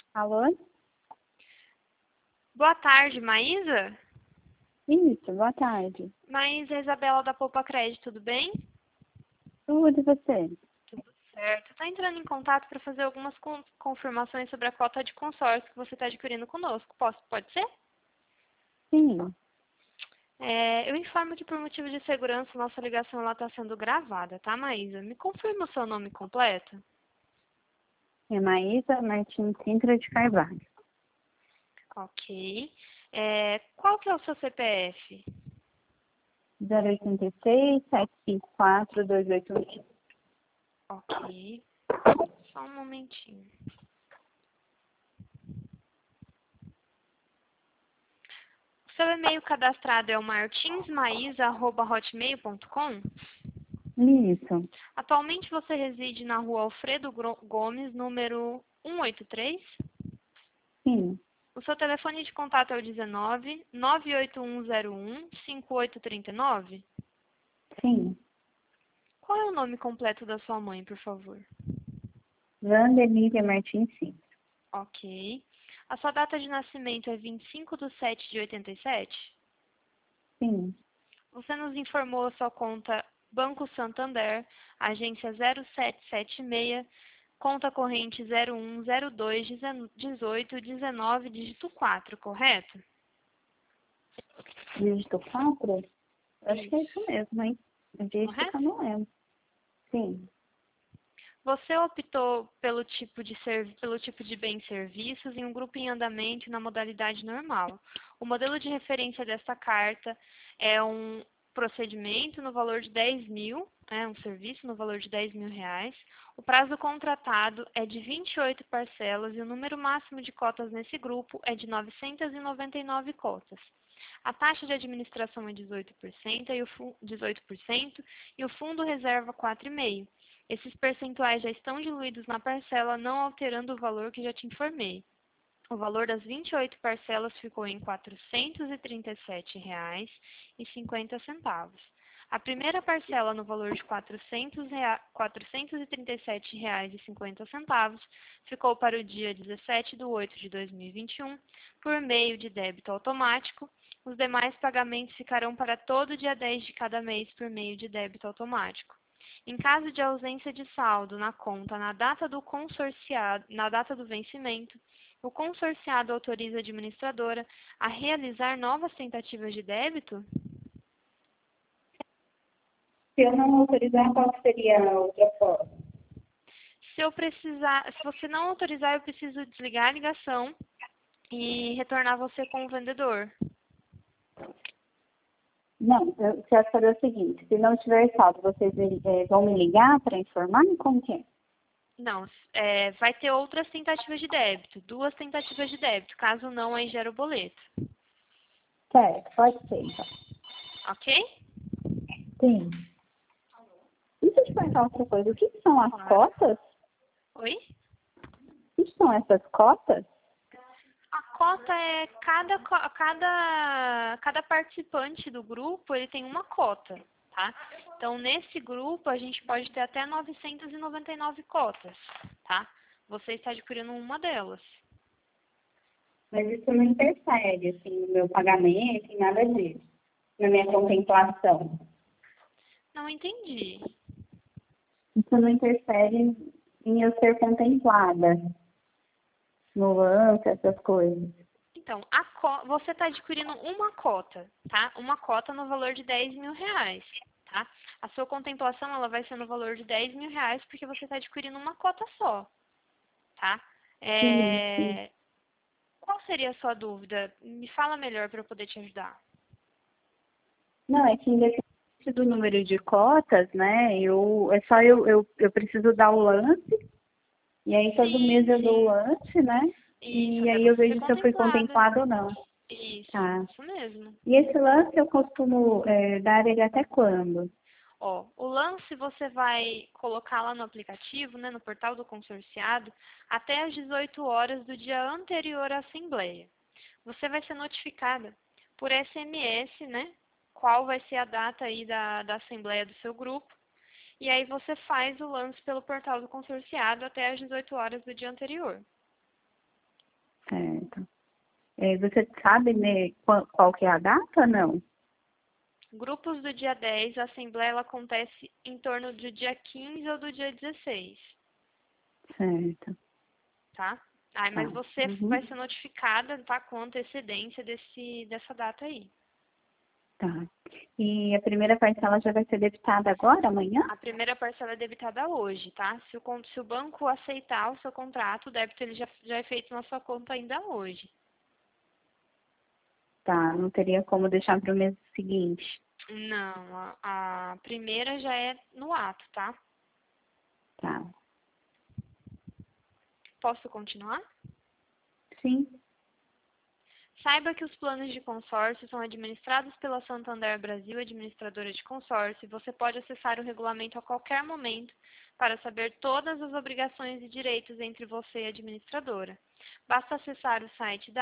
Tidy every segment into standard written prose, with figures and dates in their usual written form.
Alô? Boa tarde, Maísa? Isso, boa tarde. Maísa, Isabela da Poupa Crédito, tudo bem? Tudo e você? Tudo certo. Está entrando em contato para fazer algumas confirmações sobre a cota de consórcio que você está adquirindo conosco. Pode ser? Sim, Eu informo que por motivo de segurança nossa ligação está sendo gravada, tá, Maísa? Me confirma o seu nome completo? é Maísa Martins Sintra de Carvalho. Ok. Qual que é o seu CPF? 086 754 281. Ok. Só um momentinho. O seu e-mail cadastrado é o martinsmaísa@hotmail.com? Isso, Atualmente você reside na rua Alfredo Gomes, número 183. sim, O seu telefone de contato é o 19 98101 5839. sim. Qual é o nome completo da sua mãe, por favor? Wanda Emília Martins Sintra. Ok. A sua data de nascimento é 25/7/87? Sim, Você nos informou a sua conta Banco Santander, agência 0776, conta corrente 01021819, dígito 4, correto? dígito 4? Acho que é isso Isso. mesmo, hein? O dígito que eu Correto? não lembro. Sim, Você optou pelo tipo de bens e serviços em um grupo em andamento na modalidade normal. O modelo de referência desta carta é um procedimento no valor de 10 mil, um serviço no valor de 10 mil reais. O prazo contratado é de 28 parcelas e o número máximo de cotas nesse grupo é de 999 cotas. A taxa de administração é 18% e o fundo reserva 4,5%. Esses percentuais já estão diluídos na parcela, não alterando o valor que já te informei. O valor das 28 parcelas ficou em R$ 437,50. A primeira parcela, no valor de R$ 437,50, ficou para o dia 17/8/2021, por meio de débito automático. Os demais pagamentos ficarão para todo dia 10 de cada mês, por meio de débito automático. Em caso de ausência de saldo na conta na data do vencimento, o consorciado autoriza a administradora a realizar novas tentativas de débito? se eu não autorizar, qual que seria a outra forma? Se você não autorizar, eu preciso desligar a ligação e retornar você com o vendedor. Não, eu quero saber o seguinte, se não tiver saldo, vocês vão me ligar para informar? Como que é? Não, vai ter outras tentativas de débito, 2 tentativas de débito. Caso não, aí gera o boleto. Certo, pode ser, então. Ok? Sim. Deixa eu te perguntar outra coisa. O que que são as Claro. cotas? Oi? O que são essas cotas? A cota é cada participante do grupo, ele tem uma cota, tá? Então, nesse grupo, a gente pode ter até 999 cotas, tá? Você está adquirindo uma delas. Mas isso não interfere, assim, no meu pagamento, em nada disso. Na minha contemplação. Não entendi. Isso não interfere em eu ser contemplada no lance, essas coisas. Então, você está adquirindo uma cota, tá? Uma cota no valor de 10 mil reais, tá? A sua contemplação, ela vai ser no valor de 10 mil reais, porque você está adquirindo uma cota só, tá? Sim, sim. Qual seria a sua dúvida? Me fala melhor para eu poder te ajudar. Não, é que independente do número de cotas, né, eu preciso dar o lance, e aí todo mês eu dou o Sim. lance, né, Isso, e até aí eu você ser vejo se eu fui contemplada. contemplada ou não. Tá. Isso mesmo. E esse lance eu costumo dar ele até quando? Ó, o lance você vai colocar lá no aplicativo, né, no portal do consorciado, até às 18 horas do dia anterior à assembleia. Você vai ser notificada por SMS, né, qual vai ser a data aí da assembleia do seu grupo. E aí você faz o lance pelo portal do consorciado até às 18 horas do dia anterior. Certo. Você sabe, né, qual que é a data, não? Grupos do dia 10, a assembleia ela acontece em torno do dia 15 ou do dia 16, Certo. tá? Ai, Tá. mas você Uhum. vai ser notificada, tá, com antecedência dessa data aí. Tá. E a primeira parcela já vai ser debitada agora, amanhã? A primeira parcela é debitada hoje, tá? Se o banco aceitar o seu contrato, o débito ele já é feito na sua conta ainda hoje. Tá, não teria como deixar para o mês seguinte. Não, a primeira já é no ato, tá? Tá. Posso continuar? Sim. Saiba que os planos de consórcio são administrados pela Santander Brasil, administradora de consórcio, e você pode acessar o regulamento a qualquer momento para saber todas as obrigações e direitos entre você e a administradora. Basta acessar o site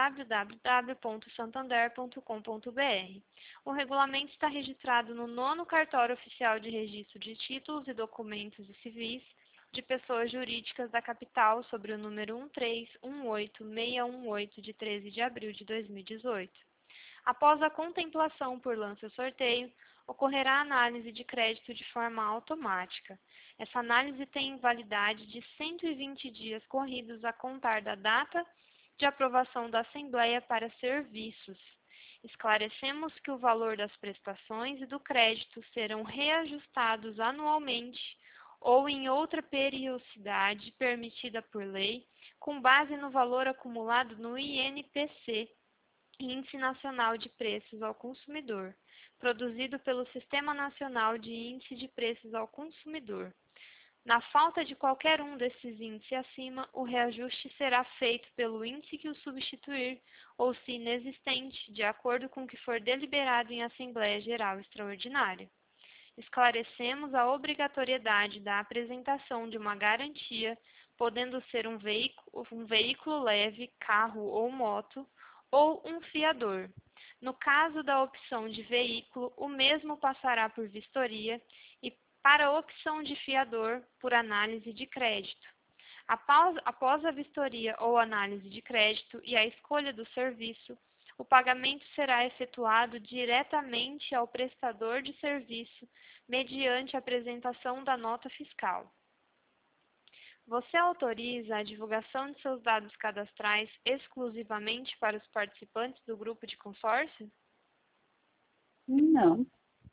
www.santander.com.br. O regulamento está registrado no 9º Cartório Oficial de Registro de Títulos e Documentos Civis de pessoas jurídicas da capital sobre o número 1318618 de 13 de abril de 2018. Após a contemplação por lança-sorteio, ocorrerá a análise de crédito de forma automática. Essa análise tem validade de 120 dias corridos a contar da data de aprovação da Assembleia para serviços. Esclarecemos que o valor das prestações e do crédito serão reajustados anualmente ou em outra periodicidade permitida por lei, com base no valor acumulado no INPC, Índice Nacional de Preços ao Consumidor, produzido pelo Sistema Nacional de Índice de Preços ao Consumidor. Na falta de qualquer um desses índices acima, o reajuste será feito pelo índice que o substituir, ou se inexistente, de acordo com o que for deliberado em Assembleia Geral Extraordinária. Esclarecemos a obrigatoriedade da apresentação de uma garantia, podendo ser um veículo leve, carro ou moto, ou um fiador. No caso da opção de veículo, o mesmo passará por vistoria e, para a opção de fiador, por análise de crédito. Após a vistoria ou análise de crédito e a escolha do serviço, o pagamento será efetuado diretamente ao prestador de serviço, mediante a apresentação da nota fiscal. Você autoriza a divulgação de seus dados cadastrais exclusivamente para os participantes do grupo de consórcio? Não.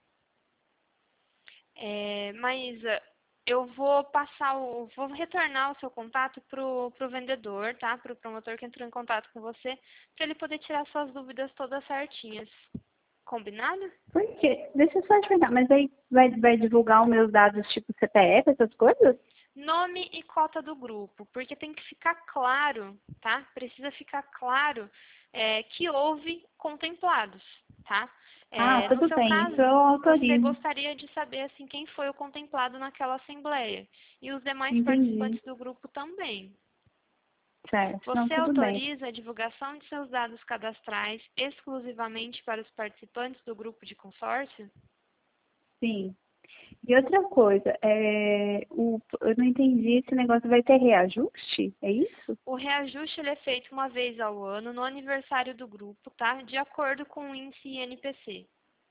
Mas eu vou vou retornar o seu contato para o vendedor, tá? Para o promotor que entrou em contato com você, para ele poder tirar suas dúvidas todas certinhas. Combinado? Por quê? Deixa eu só explicar, mas aí vai divulgar os meus dados, tipo CPF, essas coisas? Nome e cota do grupo, porque tem que ficar claro, tá? Precisa ficar claro que houve contemplados, tá? Ah, No tudo seu bem, isso caso, eu você autorizo. gostaria de saber assim quem foi o contemplado naquela assembleia e os demais Entendi. participantes do grupo também. Certo, não, Você tudo bem. autoriza a divulgação de seus dados cadastrais exclusivamente para os participantes do grupo de consórcio? Sim. E outra coisa, eu não entendi, esse negócio vai ter reajuste? É isso? O reajuste ele é feito uma vez ao ano, no aniversário do grupo, tá? De acordo com o índice INPC.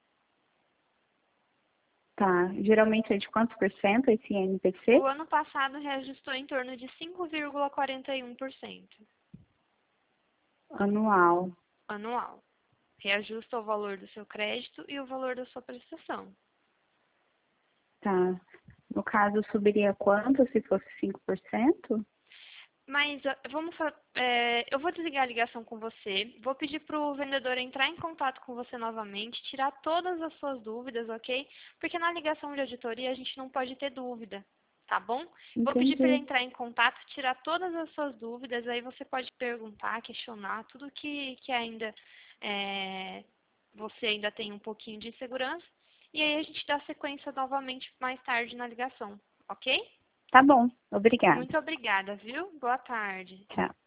Tá. Geralmente é de quantos por cento esse O NPC? ano passado reajustou em torno de 5,41% Anual. anual. Reajusta o valor do seu crédito e o valor da sua prestação. Tá. No caso, subiria quanto se fosse 5%? Mas eu vou desligar a ligação com você, vou pedir para o vendedor entrar em contato com você novamente, tirar todas as suas dúvidas, ok? Porque na ligação de auditoria a gente não pode ter dúvida, tá bom? Vou pedir para ele Entendi. entrar em contato, tirar todas as suas dúvidas, aí você pode perguntar, questionar, tudo que ainda você ainda tem um pouquinho de insegurança, e aí a gente dá sequência novamente mais tarde na ligação, ok? Tá bom. Obrigada. Muito obrigada, viu? Boa tarde. Tchau.